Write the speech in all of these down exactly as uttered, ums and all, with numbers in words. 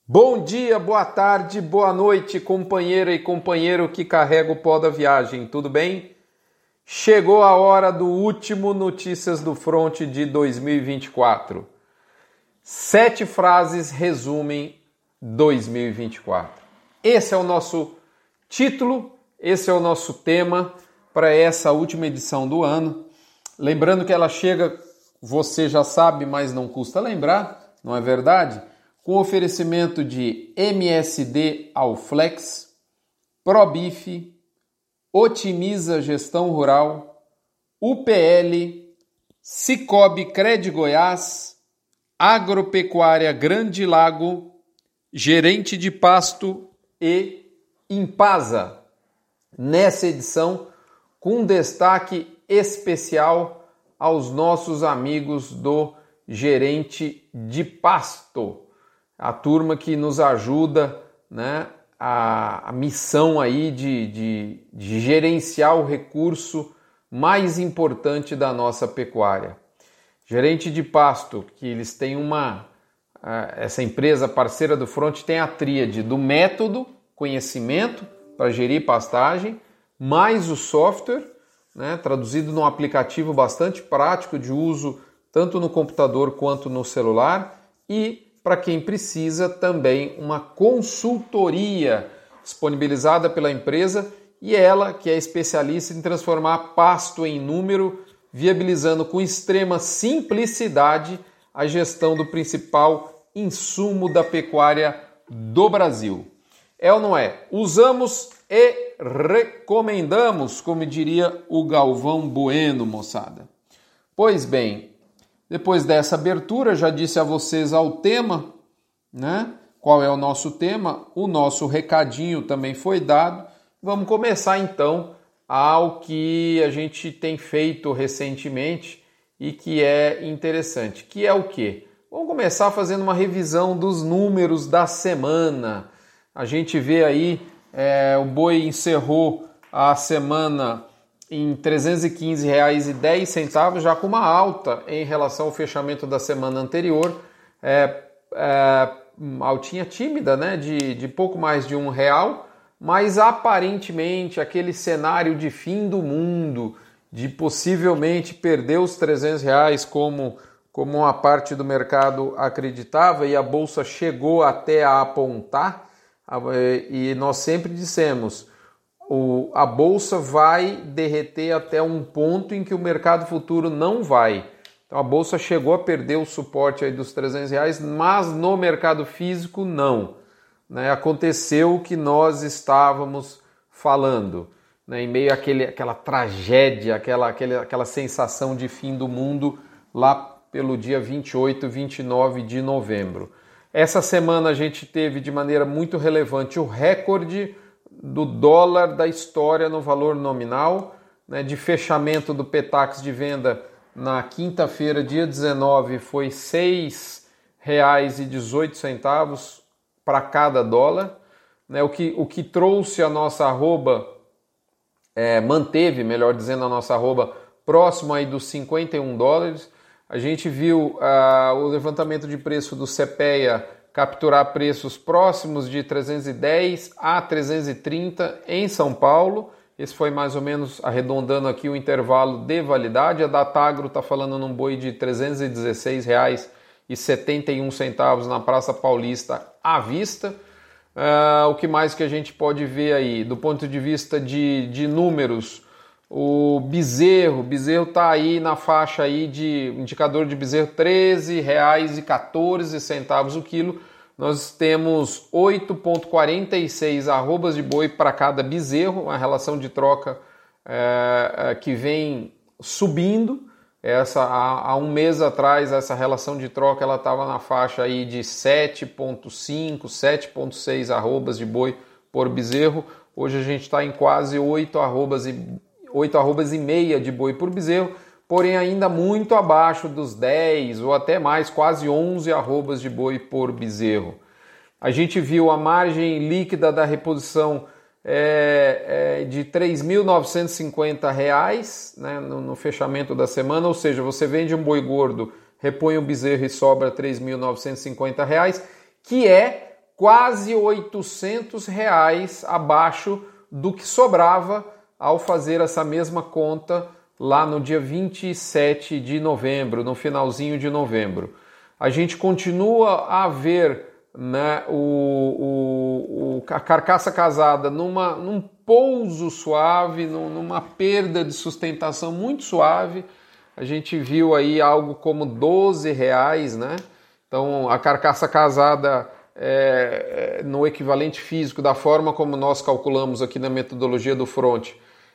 Bom dia, boa tarde, boa noite, companheira e companheiro que carrega o pó da viagem, tudo bem? Chegou a hora do último Notícias do Front de dois mil e vinte e quatro. Sete frases resumem dois mil e vinte e quatro. Esse é o nosso título, esse é o nosso tema para essa última edição do ano. Lembrando que ela chega, você já sabe, mas não custa lembrar, não é verdade? Com oferecimento de M S D Alflex, ProBif, Otimiza Gestão Rural, U P L, Cicobi Cred Goiás, Agropecuária Grande Lago, Gerente de Pasto e Impasa. Nessa edição, com destaque especial aos nossos amigos do Gerente de Pasto. A turma que nos ajuda, né, a, a missão aí de, de, de gerenciar o recurso mais importante da nossa pecuária. Gerente de Pasto, que eles têm uma, essa empresa parceira do Front tem a tríade do método, conhecimento para gerir pastagem, mais o software, né, traduzido num aplicativo bastante prático de uso tanto no computador quanto no celular, e para quem precisa, também uma consultoria disponibilizada pela empresa e ela que é especialista em transformar pasto em número, viabilizando com extrema simplicidade a gestão do principal insumo da pecuária do Brasil. É ou não é? Usamos e recomendamos, como diria o Galvão Bueno, moçada. Pois bem, depois dessa abertura, já disse a vocês ao tema, né? Qual é o nosso tema? O nosso recadinho também foi dado. Vamos começar então ao que a gente tem feito recentemente e que é interessante, que é o quê? Vamos começar fazendo uma revisão dos números da semana. A gente vê aí, é, o boi encerrou a semana em trezentos e quinze reais e dez centavos, já com uma alta em relação ao fechamento da semana anterior, é, é, altinha tímida, né, de, de pouco mais de um real, mas aparentemente aquele cenário de fim do mundo, de possivelmente perder os trezentos reais como, como uma parte do mercado acreditava, e a Bolsa chegou até a apontar, e nós sempre dissemos, O, a Bolsa vai derreter até um ponto em que o mercado futuro não vai. Então a Bolsa chegou a perder o suporte aí dos trezentos reais, mas no mercado físico não. Né? Aconteceu o que nós estávamos falando, né? Em meio àquele, àquela tragédia, aquela, aquele, aquela sensação de fim do mundo lá pelo dia vinte e oito, vinte e nove de novembro. Essa semana a gente teve de maneira muito relevante o recorde do dólar da história no valor nominal, né, de fechamento do Petax de venda na quinta-feira, dia dezenove, foi seis reais e dezoito centavos para cada dólar, né, o, que, o que trouxe a nossa arroba, é, manteve, melhor dizendo, a nossa arroba próximo aí dos cinquenta e um dólares. A gente viu uh, o levantamento de preço do CEPEA capturar preços próximos de trezentos e dez a trezentos e trinta em São Paulo. Esse foi mais ou menos, arredondando aqui, o intervalo de validade. A Datagro está falando num boi de trezentos e dezesseis reais e setenta e um centavos na Praça Paulista à vista. Uh, o que mais que a gente pode ver aí? Do ponto de vista de, de números, o bezerro, bezerro está aí na faixa aí de indicador de bezerro treze reais e quatorze centavos o quilo. Nós temos oito vírgula quarenta e seis arrobas de boi para cada bezerro, uma relação de troca é, que vem subindo. Essa, há, há um mês atrás essa relação de troca ela estava na faixa aí de sete vírgula cinco, sete vírgula seis arrobas de boi por bezerro. Hoje a gente está em quase oito arrobas e oito arrobas e meia de boi por bezerro, porém ainda muito abaixo dos dez ou até mais, quase onze arrobas de boi por bezerro. A gente viu a margem líquida da reposição é, é, de três mil novecentos e cinquenta reais, né, no, no fechamento da semana, ou seja, você vende um boi gordo, repõe o bezerro e sobra três mil novecentos e cinquenta reais, que é quase oitocentos reais abaixo do que sobrava ao fazer essa mesma conta lá no dia vinte e sete de novembro, no finalzinho de novembro. A gente continua a ver, né, o, o, a carcaça casada numa, num pouso suave, numa perda de sustentação muito suave. A gente viu aí algo como doze reais, né? Então a carcaça casada é, no equivalente físico, da forma como nós calculamos aqui na metodologia do Front,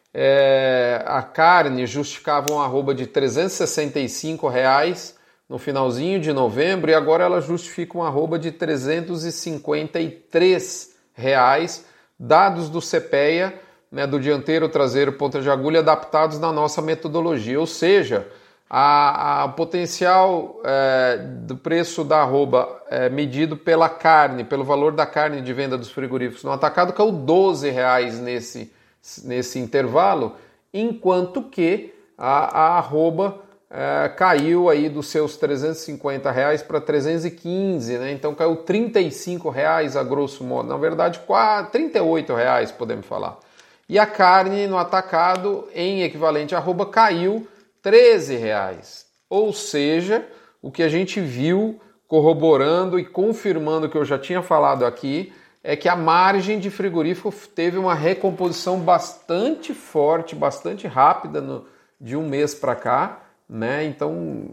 é, a carne justificava um arroba de trezentos e sessenta e cinco reais no finalzinho de novembro, e agora ela justifica um arroba de trezentos e cinquenta e três reais, dados do CPEA, né, do dianteiro, traseiro, ponta de agulha, adaptados na nossa metodologia. Ou seja, a, a potencial é, do preço da arroba é, medido pela carne, pelo valor da carne de venda dos frigoríficos no atacado, caiu doze reais nesse, nesse intervalo, enquanto que a, a arroba É, caiu aí dos seus trezentos e cinquenta reais para trezentos e quinze, né? Então caiu trinta e cinco reais a grosso modo, na verdade trinta e oito reais podemos falar. E a carne no atacado em equivalente à arroba caiu treze reais, ou seja, o que a gente viu corroborando e confirmando o que eu já tinha falado aqui é que a margem de frigorífico teve uma recomposição bastante forte, bastante rápida no, de um mês para cá. Né? Então,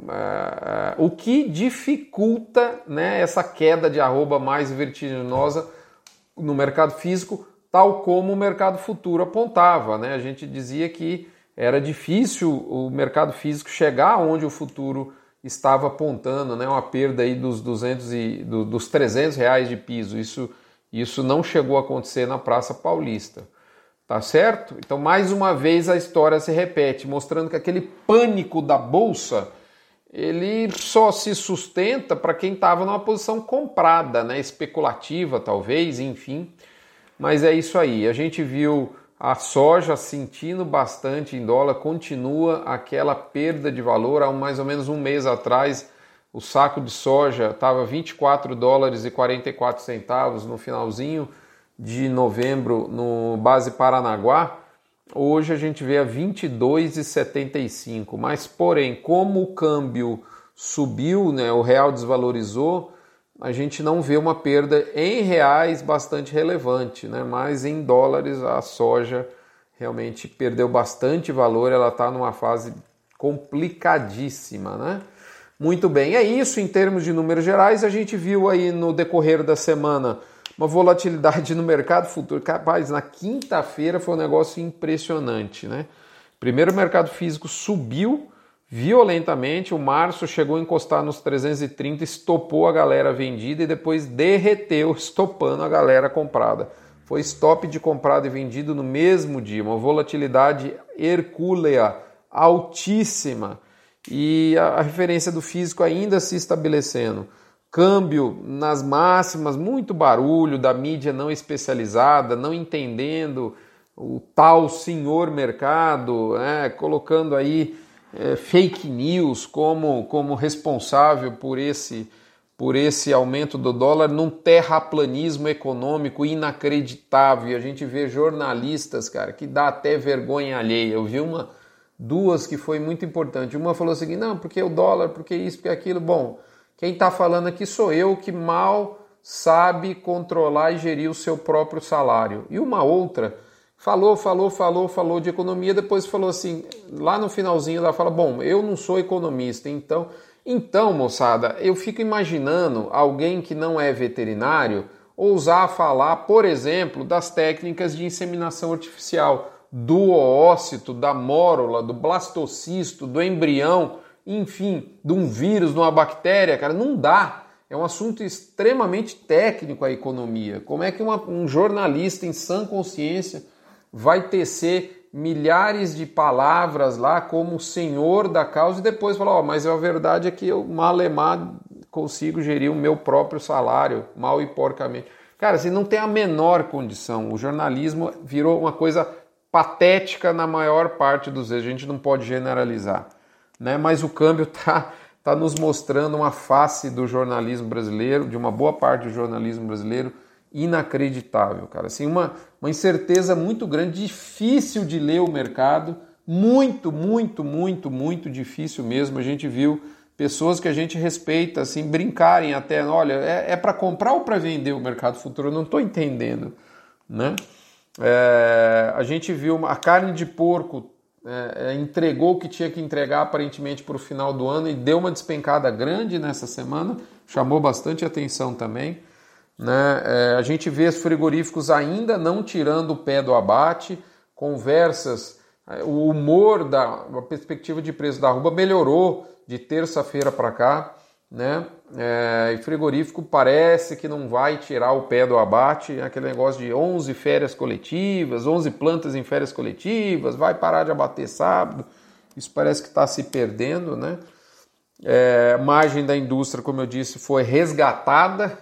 uh, uh, o que dificulta, né, essa queda de arroba mais vertiginosa no mercado físico, tal como o mercado futuro apontava. Né? A gente dizia que era difícil o mercado físico chegar onde o futuro estava apontando, né? Uma perda aí dos, duzentos e, do, dos trezentos reais de piso. Isso, isso não chegou a acontecer na Praça Paulista. Tá certo? Então, mais uma vez, a história se repete, mostrando que aquele pânico da Bolsa, ele só se sustenta para quem estava numa posição comprada, né? Especulativa, talvez, enfim. Mas é isso aí. A gente viu a soja sentindo bastante em dólar, continua aquela perda de valor. Há mais ou menos um mês atrás, o saco de soja estava vinte e quatro dólares e quarenta e quatro centavos no finalzinho de novembro no base Paranaguá. Hoje a gente vê a vinte e dois reais e setenta e cinco, mas porém, como o câmbio subiu, né, o real desvalorizou, a gente não vê uma perda em reais bastante relevante, né, mas em dólares a soja realmente perdeu bastante valor, ela está numa fase complicadíssima, né? Muito bem, é isso em termos de números gerais. A gente viu aí no decorrer da semana uma volatilidade no mercado futuro. Capaz, na quinta-feira foi um negócio impressionante, né? Primeiro, o mercado físico subiu violentamente, o março chegou a encostar nos trezentos e trinta, estopou a galera vendida e depois derreteu, estopando a galera comprada. Foi stop de comprado e vendido no mesmo dia, uma volatilidade hercúlea, altíssima, e a referência do físico ainda se estabelecendo. Câmbio nas máximas, muito barulho da mídia não especializada, não entendendo o tal senhor mercado, né, colocando aí é, fake news como, como responsável por esse, por esse aumento do dólar, num terraplanismo econômico inacreditável. E a gente vê jornalistas, cara, que dá até vergonha alheia. Eu vi uma, duas que foi muito importante. Uma falou assim, não, porque o dólar, porque isso, porque aquilo. Bom, quem está falando aqui sou eu, que mal sabe controlar e gerir o seu próprio salário. E uma outra falou, falou, falou, falou de economia, depois falou assim, lá no finalzinho ela fala, bom, eu não sou economista, então... Então, moçada, eu fico imaginando alguém que não é veterinário ousar falar, por exemplo, das técnicas de inseminação artificial, do oócito, da mórula, do blastocisto, do embrião, enfim, de um vírus, de uma bactéria, cara, não dá. É um assunto extremamente técnico a economia. Como é que uma, um jornalista em sã consciência vai tecer milhares de palavras lá como senhor da causa e depois falar, oh, mas a verdade é que eu malemar consigo gerir o meu próprio salário, mal e porcamente. Cara, assim, não tem a menor condição. O jornalismo virou uma coisa patética na maior parte dos vezes. A gente não pode generalizar, né? Mas o câmbio tá, está nos mostrando uma face do jornalismo brasileiro, de uma boa parte do jornalismo brasileiro, inacreditável, cara. Assim, uma, uma incerteza muito grande, difícil de ler o mercado, muito, muito, muito, muito difícil mesmo. A gente viu pessoas que a gente respeita, assim, brincarem até, olha, é, é para comprar ou para vender o mercado futuro? Eu não estou entendendo, né? É, a gente viu uma, a carne de porco é, entregou o que tinha que entregar aparentemente para o final do ano e deu uma despencada grande nessa semana, chamou bastante atenção também, né? É, a gente vê os frigoríficos ainda não tirando o pé do abate, conversas, o humor da a perspectiva de preço da arroba melhorou de terça-feira para cá, né? É, e frigorífico parece que não vai tirar o pé do abate, aquele negócio de onze férias coletivas, onze plantas em férias coletivas, vai parar de abater sábado, isso parece que está se perdendo, né? É, a margem da indústria, como eu disse, foi resgatada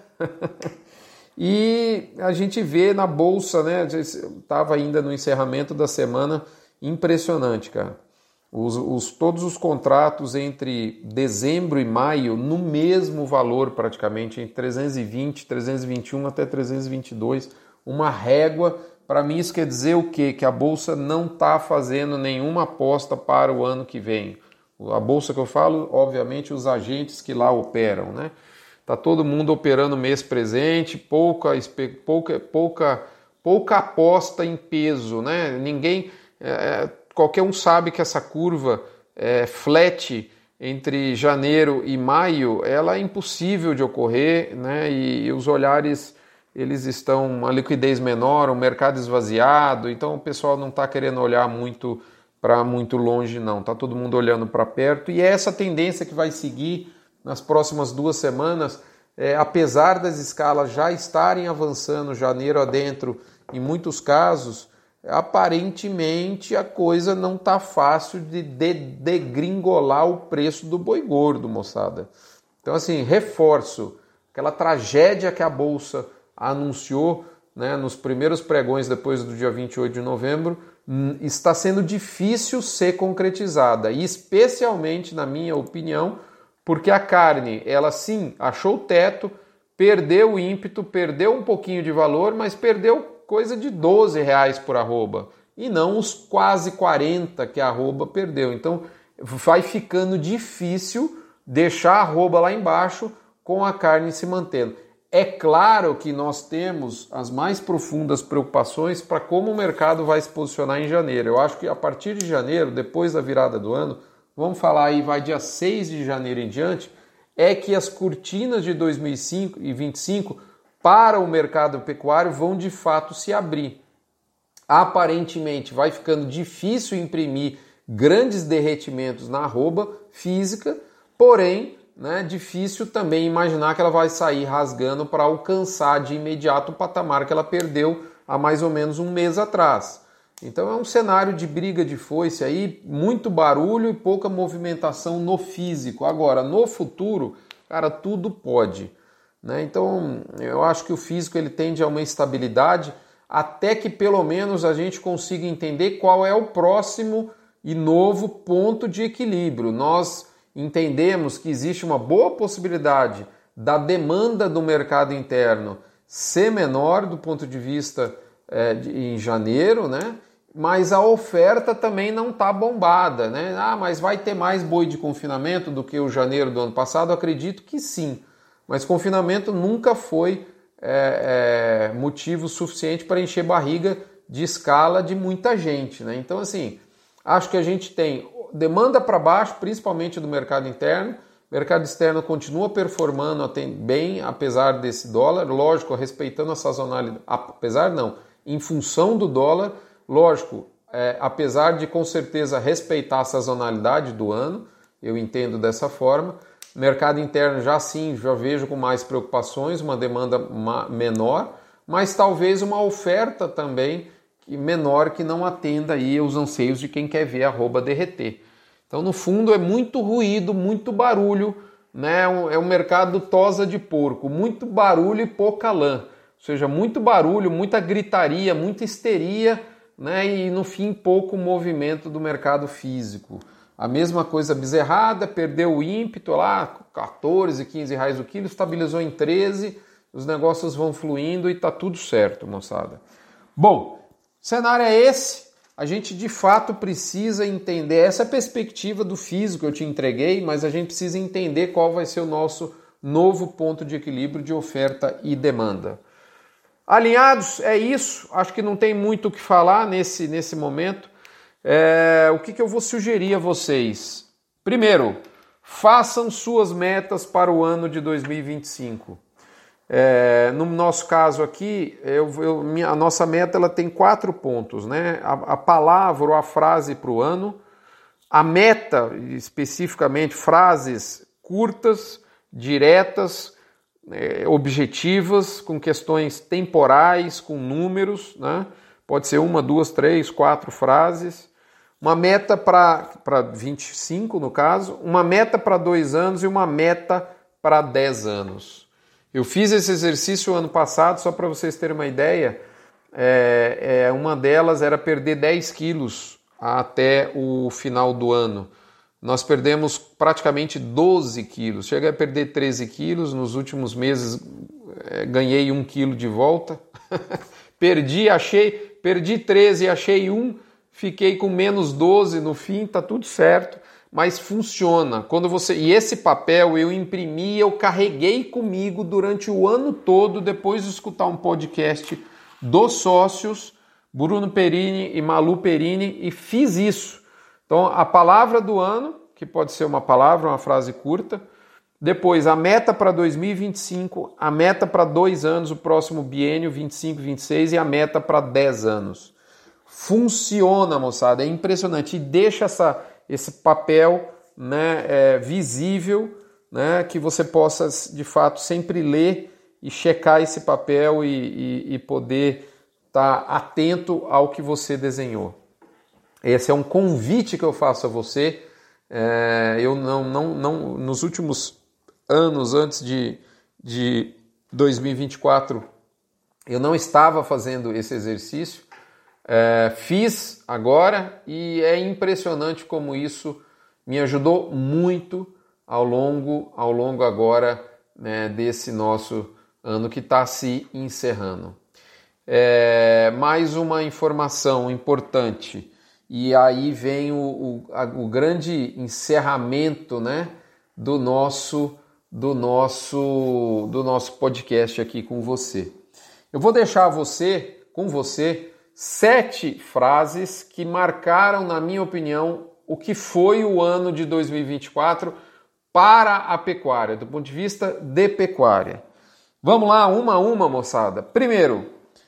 e a gente vê na bolsa, né? Estava ainda no encerramento da semana, impressionante, cara. Os, os, todos os contratos entre dezembro e maio no mesmo valor praticamente, entre trezentos e vinte, trezentos e vinte e um até trezentos e vinte e dois, uma régua. Para mim isso quer dizer o quê? Que a Bolsa não está fazendo nenhuma aposta para o ano que vem. A Bolsa que eu falo, obviamente, os agentes que lá operam, né? Tá todo mundo operando mês presente, pouca, pouca, pouca, pouca aposta em peso, né? Ninguém... É, qualquer um sabe que essa curva é, flat entre janeiro e maio, ela é impossível de ocorrer, né? E, e os olhares, eles estão uma liquidez menor, o mercado esvaziado, então o pessoal não está querendo olhar muito para muito longe não, está todo mundo olhando para perto e é essa tendência que vai seguir nas próximas duas semanas, é, apesar das escalas já estarem avançando janeiro adentro em muitos casos, aparentemente a coisa não está fácil de degringolar o preço do boi gordo, moçada. Então, assim, reforço, aquela tragédia que a Bolsa anunciou, né, nos primeiros pregões depois do dia vinte e oito de novembro, está sendo difícil ser concretizada, e especialmente, na minha opinião, porque a carne, ela sim, achou o teto, perdeu o ímpeto, perdeu um pouquinho de valor, mas perdeu coisa de doze reais por arroba, e não os quase quarenta que a arroba perdeu. Então vai ficando difícil deixar a arroba lá embaixo com a carne se mantendo. É claro que nós temos as mais profundas preocupações para como o mercado vai se posicionar em janeiro. Eu acho que a partir de janeiro, depois da virada do ano, vamos falar aí, vai dia seis de janeiro em diante, é que as cortinas de dois mil e vinte e cinco para o mercado pecuário vão de fato se abrir. Aparentemente vai ficando difícil imprimir grandes derretimentos na arroba física, porém, né, difícil também imaginar que ela vai sair rasgando para alcançar de imediato o patamar que ela perdeu há mais ou menos um mês atrás. Então é um cenário de briga de foice aí, muito barulho e pouca movimentação no físico. Agora, no futuro, cara, tudo pode. Né? Então, eu acho que o físico ele tende a uma estabilidade até que pelo menos a gente consiga entender qual é o próximo e novo ponto de equilíbrio. Nós entendemos que existe uma boa possibilidade da demanda do mercado interno ser menor do ponto de vista é, de, em janeiro, né? Mas a oferta também não está bombada. Né? Ah, mas vai ter mais boi de confinamento do que o janeiro do ano passado? Acredito que sim. Mas confinamento nunca foi é, é, motivo suficiente para encher barriga de escala de muita gente. Né? Então, assim, acho que a gente tem demanda para baixo, principalmente do mercado interno. O mercado externo continua performando bem, apesar desse dólar. Lógico, respeitando a sazonalidade. Apesar não, em função do dólar. Lógico, é, apesar de com certeza respeitar a sazonalidade do ano. Eu entendo dessa forma. Mercado interno já sim, já vejo com mais preocupações, uma demanda menor, mas talvez uma oferta também menor que não atenda aí aos anseios de quem quer ver a arroba derreter. Então, no fundo, é muito ruído, muito barulho, né? É um mercado tosa de porco, muito barulho e pouca lã. Ou seja, muito barulho, muita gritaria, muita histeria, né? E no fim, pouco movimento do mercado físico. A mesma coisa bezerrada, perdeu o ímpeto lá, quatorze, quinze reais o quilo, estabilizou em treze, os negócios vão fluindo e tá tudo certo, moçada. Bom, o cenário é esse, a gente de fato precisa entender, essa é a perspectiva do físico que eu te entreguei, mas a gente precisa entender qual vai ser o nosso novo ponto de equilíbrio de oferta e demanda. Alinhados, é isso, acho que não tem muito o que falar nesse, nesse momento. É, o que, que eu vou sugerir a vocês? Primeiro, façam suas metas para o ano de dois mil e vinte e cinco. É, no nosso caso aqui, eu, eu, minha, a nossa meta ela tem quatro pontos, né? A, a palavra ou a frase para o ano, a meta, especificamente frases curtas, diretas, é, objetivas, com questões temporais, com números, né? Pode ser uma, duas, três, quatro frases. Uma meta para vinte e cinco, no caso, uma meta para dois anos e uma meta para dez anos. Eu fiz esse exercício ano passado, só para vocês terem uma ideia, é, é, uma delas era perder dez quilos até o final do ano. Nós perdemos praticamente doze quilos, cheguei a perder treze quilos, nos últimos meses é, ganhei um quilo de volta, perdi, achei, perdi treze, achei um, fiquei com menos doze no fim, tá tudo certo, mas funciona. Quando você e esse papel eu imprimi, eu carreguei comigo durante o ano todo, depois de escutar um podcast dos sócios, Bruno Perini e Malu Perini, e fiz isso. Então, a palavra do ano, que pode ser uma palavra, uma frase curta, depois a meta para dois mil e vinte e cinco, a meta para dois anos, o próximo biênio, vinte e cinco, vinte e seis, e a meta para dez anos. Funciona, moçada, é impressionante. E deixa essa, esse papel, né, é, visível, né, que você possa, de fato, sempre ler e checar esse papel e, e, e poder estar atento ao que você desenhou. Esse é um convite que eu faço a você. É, eu não, não, não, nos últimos anos, antes de, de dois mil e vinte e quatro, eu não estava fazendo esse exercício. É, fiz agora e é impressionante como isso me ajudou muito ao longo, ao longo agora, né, desse nosso ano que está se encerrando. É, mais uma informação importante, e aí vem o, o, a, o grande encerramento, né, do nosso, do, nosso, do nosso podcast aqui com você. Eu vou deixar você, com você sete frases que marcaram, na minha opinião, o que foi o ano de dois mil e vinte e quatro para a pecuária, do ponto de vista de pecuária. Vamos lá, uma a uma, moçada. Primeiro,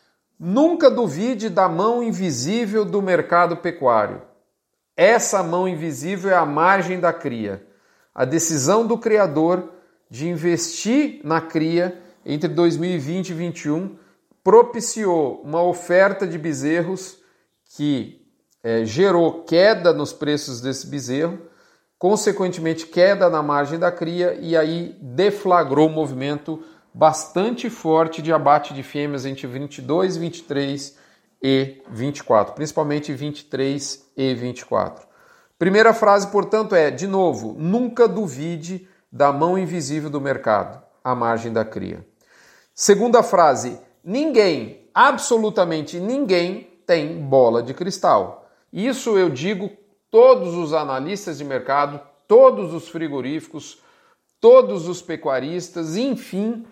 nunca duvide da mão invisível do mercado pecuário. Essa mão invisível é a margem da cria. A decisão do criador de investir na cria entre dois mil e vinte e dois mil e vinte e um propiciou uma oferta de bezerros que é, gerou queda nos preços desse bezerro, consequentemente queda na margem da cria, e aí deflagrou um movimento bastante forte de abate de fêmeas entre vinte e dois, vinte e três e vinte e quatro, principalmente vinte e três e vinte e quatro. Primeira frase, portanto, é, de novo, nunca duvide da mão invisível do mercado, a margem da cria. Segunda frase, ninguém, absolutamente ninguém, tem bola de cristal. Isso eu digo todos os analistas de mercado, todos os frigoríficos, todos os pecuaristas, enfim,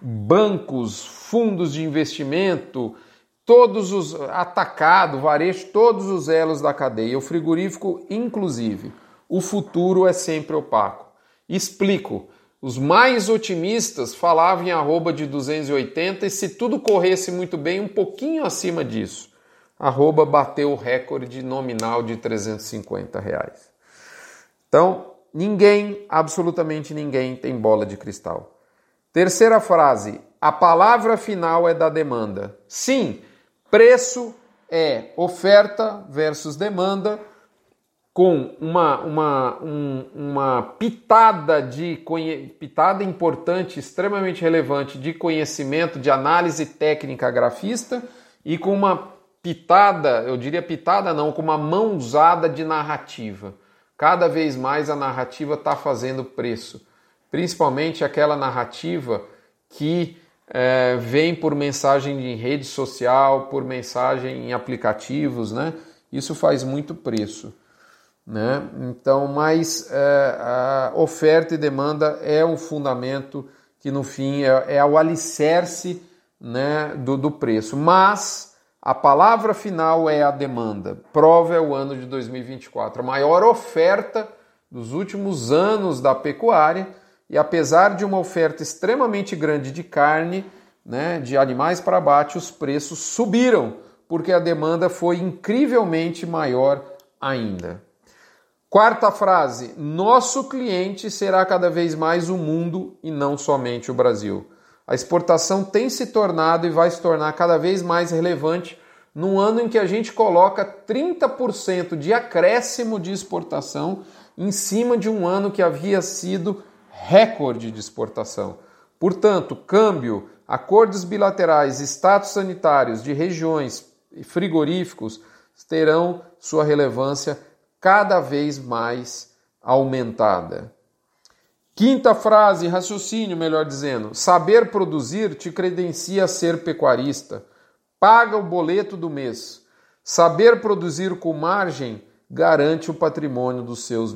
bancos, fundos de investimento, todos os atacado, varejo, todos os elos da cadeia, o frigorífico inclusive. O futuro é sempre opaco. Explico. Os mais otimistas falavam em arroba de duzentos e oitenta e se tudo corresse muito bem, um pouquinho acima disso. Arroba bateu o recorde nominal de trezentos e cinquenta reais. Então, ninguém, absolutamente ninguém, tem bola de cristal. Terceira frase, a palavra final é da demanda. Sim, preço é oferta versus demanda, com uma, uma, um, uma pitada, de, pitada importante, extremamente relevante de conhecimento, de análise técnica grafista, e com uma pitada, eu diria pitada não, com uma mãozada de narrativa. Cada vez mais a narrativa está fazendo preço, principalmente aquela narrativa que é, vem por mensagem em rede social, por mensagem em aplicativos, né? Isso faz muito preço, né? Então, mas é, a oferta e demanda é o fundamento que no fim é, é o alicerce, né, do, do preço. Mas a palavra final é a demanda. Prova é o ano de dois mil e vinte e quatro, a maior oferta dos últimos anos da pecuária, e apesar de uma oferta extremamente grande de carne, né, de animais para abate, os preços subiram, porque a demanda foi incrivelmente maior ainda. Quarta frase: nosso cliente será cada vez mais o mundo e não somente o Brasil. A exportação tem se tornado e vai se tornar cada vez mais relevante num ano em que a gente coloca trinta por cento de acréscimo de exportação em cima de um ano que havia sido recorde de exportação. Portanto, câmbio, acordos bilaterais, status sanitários de regiões e frigoríficos terão sua relevância cada vez mais aumentada. Quinta frase, raciocínio, melhor dizendo: saber produzir te credencia a ser pecuarista. Paga o boleto do mês. Saber produzir com margem garante o patrimônio dos seus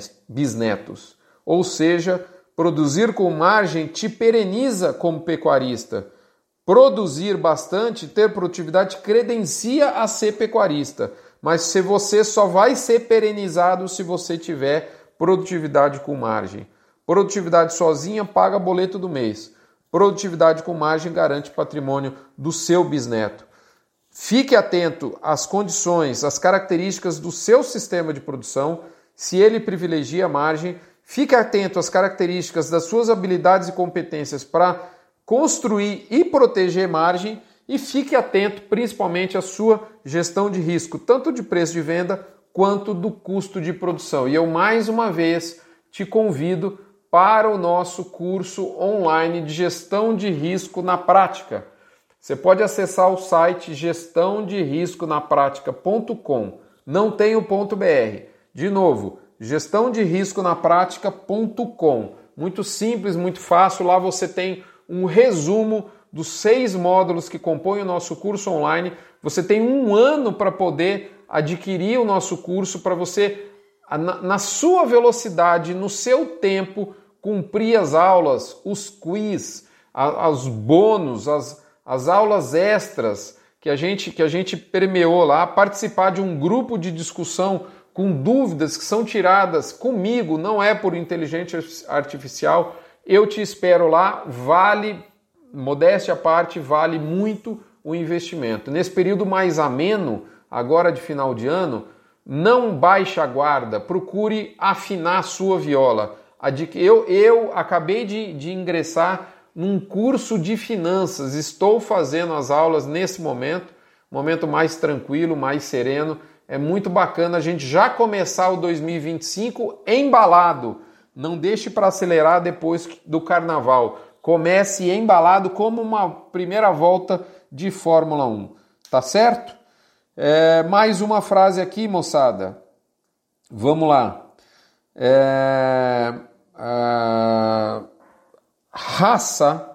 bisnetos. Ou seja, produzir com margem te pereniza como pecuarista. Produzir bastante, ter produtividade, credencia a ser pecuarista. Mas se você só vai ser perenizado se você tiver produtividade com margem. Produtividade sozinha paga boleto do mês. Produtividade com margem garante patrimônio do seu bisneto. Fique atento às condições, às características do seu sistema de produção, se ele privilegia a margem. Fique atento às características das suas habilidades e competências para construir e proteger margem. E fique atento principalmente à sua gestão de risco, tanto de preço de venda quanto do custo de produção. E eu mais uma vez te convido para o nosso curso online de gestão de risco na prática. Você pode acessar o site gestão de risco na prática ponto com. Não tem o ponto .br. De novo, gestão de risco na prática ponto com. Muito simples, muito fácil. Lá você tem um resumo dos seis módulos que compõem o nosso curso online. Você tem um ano para poder adquirir o nosso curso, para você, na, na sua velocidade, no seu tempo, cumprir as aulas, os quiz, a, os bônus, as, as aulas extras que a gente, que a gente permeou lá, participar de um grupo de discussão com dúvidas que são tiradas comigo, não é por inteligência artificial. Eu te espero lá, vale, modéstia à parte, vale muito o investimento. Nesse período mais ameno, agora de final de ano, não baixe a guarda, procure afinar a sua viola. Eu, eu acabei de, de ingressar num curso de finanças, estou fazendo as aulas nesse momento, momento mais tranquilo, mais sereno. É muito bacana a gente já começar o dois mil e vinte e cinco embalado. Não deixe para acelerar depois do carnaval. Comece embalado como uma primeira volta de Fórmula um. Tá certo? É, mais uma frase aqui, moçada. Vamos lá. É, a, raça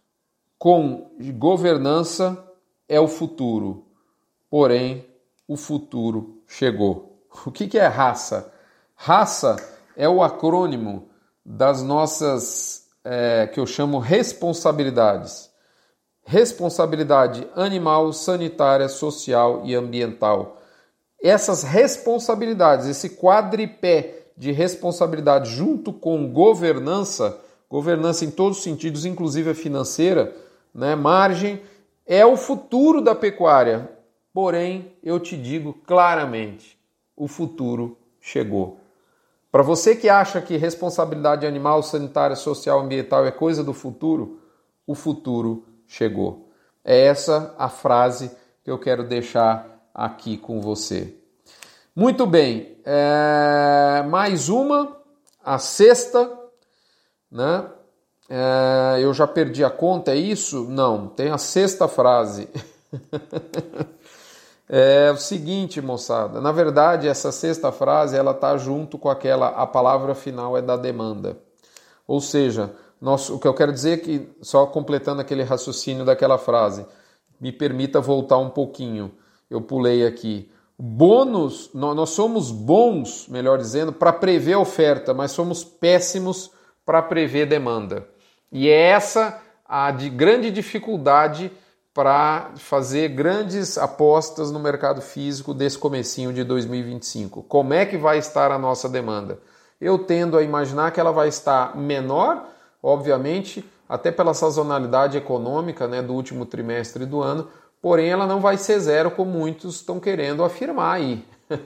com governança é o futuro. Porém, o futuro chegou. O que, que é raça? Raça é o acrônimo das nossas, é, que eu chamo responsabilidades. Responsabilidade animal, sanitária, social e ambiental. Essas responsabilidades, esse quadripé de responsabilidade junto com governança, governança em todos os sentidos, inclusive a financeira, né, margem, é o futuro da pecuária. Porém, eu te digo claramente, o futuro chegou. Para você que acha que responsabilidade animal, sanitária, social, ambiental é coisa do futuro, o futuro chegou. É essa a frase que eu quero deixar aqui com você. Muito bem, é... mais uma, a sexta, né? É... Eu já perdi a conta, é isso? Não, tem a sexta frase. É o seguinte, moçada, na verdade essa sexta frase ela está junto com aquela, a palavra final é da demanda. Ou seja, nosso, o que eu quero dizer é que, só completando aquele raciocínio daquela frase, me permita voltar um pouquinho, eu pulei aqui. Bônus, nós somos bons, melhor dizendo, para prever oferta, mas somos péssimos para prever demanda. E é essa a de grande dificuldade para fazer grandes apostas no mercado físico desse comecinho de dois mil e vinte e cinco. Como é que vai estar a nossa demanda? Eu tendo a imaginar que ela vai estar menor, obviamente, até pela sazonalidade econômica, né, do último trimestre do ano, porém ela não vai ser zero como muitos estão querendo afirmar aí.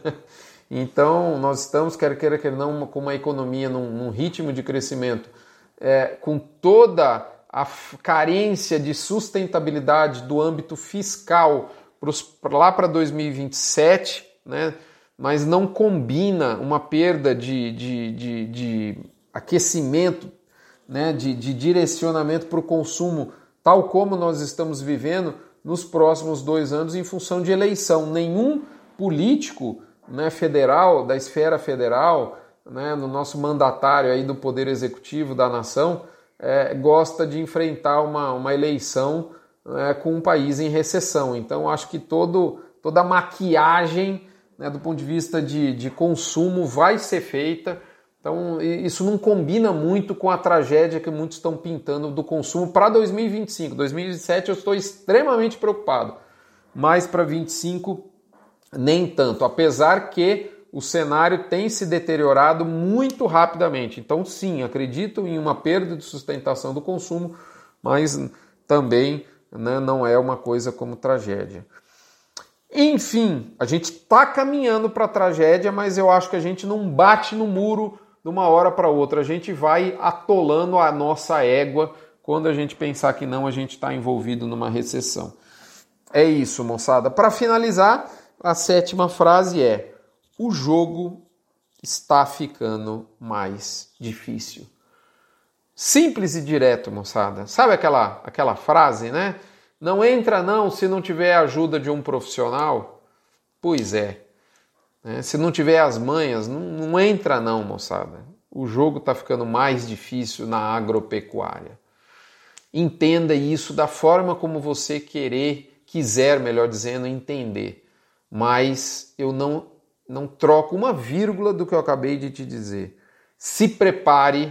Então nós estamos, quer queira, quer não, com uma economia num, num ritmo de crescimento, é, com toda a carência de sustentabilidade do âmbito fiscal pros, lá para dois mil e vinte e sete, né? Mas não combina uma perda de, de, de, de aquecimento, né? de, de direcionamento para o consumo, tal como nós estamos vivendo nos próximos dois anos em função de eleição. Nenhum político, né, federal, da esfera federal, né, no nosso mandatário aí do Poder Executivo da nação, É, gosta de enfrentar uma, uma eleição, né, com um país em recessão. Então, acho que todo, toda a maquiagem, né, do ponto de vista de, de consumo vai ser feita. Então, isso não combina muito com a tragédia que muitos estão pintando do consumo para dois mil e vinte e cinco. dois mil e vinte e sete eu estou extremamente preocupado, mas para vinte e cinco nem tanto, apesar que o cenário tem se deteriorado muito rapidamente. Então, sim, acredito em uma perda de sustentação do consumo, mas também, né, não é uma coisa como tragédia. Enfim, a gente está caminhando para a tragédia, mas eu acho que a gente não bate no muro de uma hora para outra. A gente vai atolando a nossa égua. Quando a gente pensar que não, a gente está envolvido numa recessão. É isso, moçada. Para finalizar, a sétima frase é: o jogo está ficando mais difícil. Simples e direto, moçada. Sabe aquela, aquela frase, né? Não entra não se não tiver a ajuda de um profissional? Pois é. Né? Se não tiver as manhas, não, não entra não, moçada. O jogo está ficando mais difícil na agropecuária. Entenda isso da forma como você querer, quiser, melhor dizendo, entender. Mas eu não... não troco uma vírgula do que eu acabei de te dizer. Se prepare,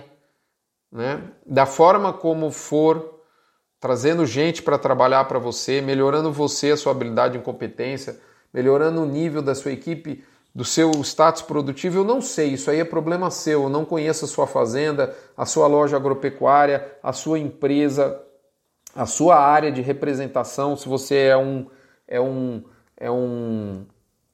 né, da forma como for, trazendo gente para trabalhar para você, melhorando você, a sua habilidade e competência, melhorando o nível da sua equipe, do seu status produtivo. Eu não sei, isso aí é problema seu. Eu não conheço a sua fazenda, a sua loja agropecuária, a sua empresa, a sua área de representação, se você é um... é um, é um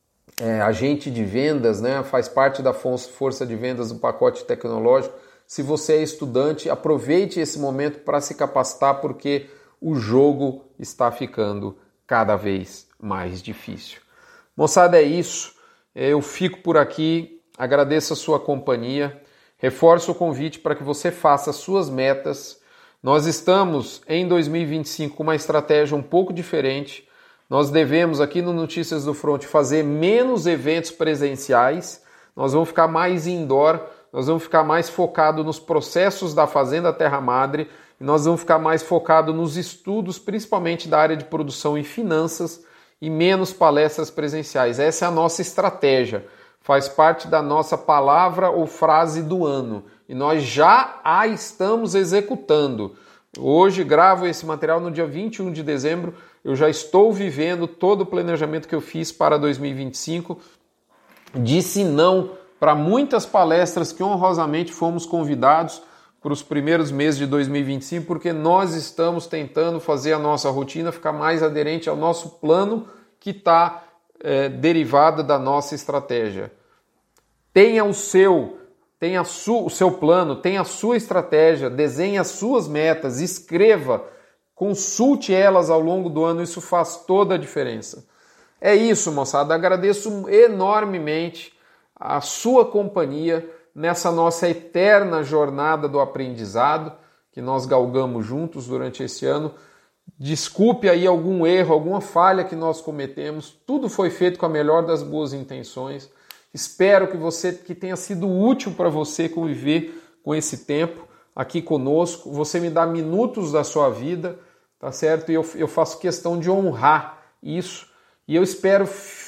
É, agente de vendas, né, faz parte da força de vendas do pacote tecnológico. Se você é estudante, aproveite esse momento para se capacitar, porque o jogo está ficando cada vez mais difícil. Moçada, é isso. Eu fico por aqui, agradeço a sua companhia, reforço o convite para que você faça suas metas. Nós estamos em dois mil e vinte e cinco com uma estratégia um pouco diferente. Nós devemos aqui no Notícias do Front fazer menos eventos presenciais, nós vamos ficar mais indoor, nós vamos ficar mais focado nos processos da Fazenda Terra Madre, e nós vamos ficar mais focado nos estudos, principalmente da área de produção e finanças, e menos palestras presenciais. Essa é a nossa estratégia, faz parte da nossa palavra ou frase do ano, e nós já a estamos executando. Hoje gravo esse material no dia vinte e um de dezembro, eu já estou vivendo todo o planejamento que eu fiz para dois mil e vinte e cinco. Disse não para muitas palestras que honrosamente fomos convidados para os primeiros meses de dois mil e vinte e cinco, porque nós estamos tentando fazer a nossa rotina ficar mais aderente ao nosso plano que está é, derivado da nossa estratégia. Tenha o seu... Tenha o seu plano, tenha a sua estratégia, desenhe as suas metas, escreva, consulte elas ao longo do ano, isso faz toda a diferença. É isso, moçada, agradeço enormemente a sua companhia nessa nossa eterna jornada do aprendizado que nós galgamos juntos durante esse ano. Desculpe aí algum erro, alguma falha que nós cometemos. Tudo foi feito com a melhor das boas intenções. Espero que você que tenha sido útil para você conviver com esse tempo aqui conosco. Você me dá minutos da sua vida, tá certo? E eu, eu faço questão de honrar isso. E eu espero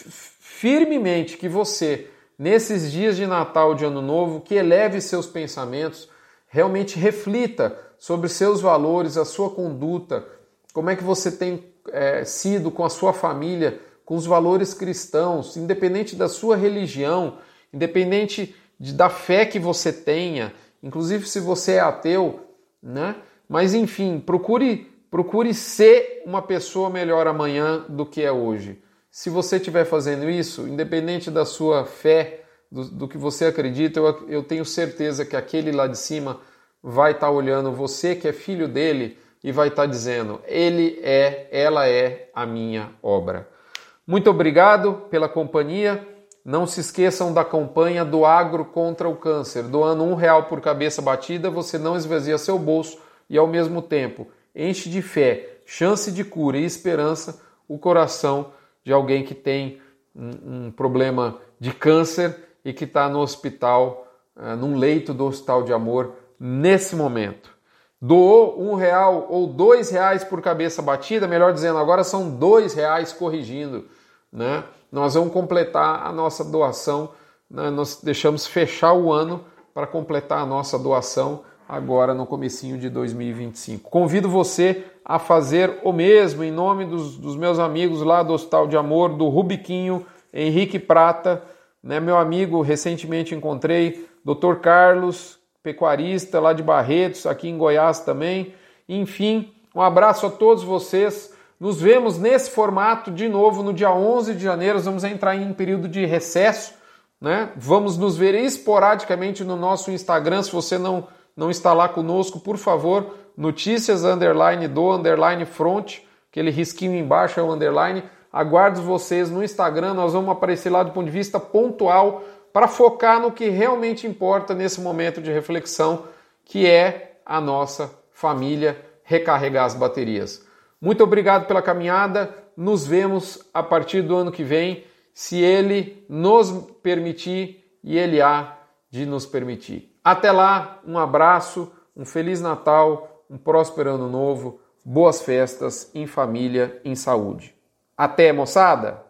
firmemente que você, nesses dias de Natal, de Ano Novo, que eleve seus pensamentos, realmente reflita sobre seus valores, a sua conduta, como é que você tem é, sido com a sua família, com os valores cristãos, independente da sua religião, independente de, da fé que você tenha, inclusive se você é ateu, né? Mas enfim, procure, procure ser uma pessoa melhor amanhã do que é hoje. Se você estiver fazendo isso, independente da sua fé, do, do que você acredita, eu, eu tenho certeza que aquele lá de cima vai estar olhando você, que é filho dele, e vai estar dizendo, ele é, ela é a minha obra. Muito obrigado pela companhia. Não se esqueçam da campanha do Agro contra o Câncer. Doando um real por cabeça batida, você não esvazia seu bolso e, ao mesmo tempo, enche de fé, chance de cura e esperança o coração de alguém que tem um, um problema de câncer e que está no hospital, uh, num leito do Hospital de Amor, nesse momento. Doou um real ou dois reais por cabeça batida, melhor dizendo, agora são dois reais corrigindo, né? Nós vamos completar a nossa doação, né? Nós deixamos fechar o ano para completar a nossa doação agora no comecinho de dois mil e vinte e cinco. Convido você a fazer o mesmo em nome dos, dos meus amigos lá do Hospital de Amor, do Rubiquinho, Henrique Prata, né? Meu amigo, recentemente encontrei, doutor Carlos, pecuarista lá de Barretos, aqui em Goiás também. Enfim, um abraço a todos vocês. Nos vemos nesse formato de novo no dia onze de janeiro. Nós vamos entrar em um período de recesso, né? Vamos nos ver esporadicamente no nosso Instagram. Se você não, não está lá conosco, por favor, notícias underline do underline front, aquele risquinho embaixo é o underline. Aguardo vocês no Instagram. Nós vamos aparecer lá do ponto de vista pontual, para focar no que realmente importa nesse momento de reflexão, que é a nossa família, recarregar as baterias. Muito obrigado pela caminhada, nos vemos a partir do ano que vem, se ele nos permitir e ele há de nos permitir. Até lá, um abraço, um Feliz Natal, um próspero Ano Novo, boas festas em família, em saúde. Até, moçada!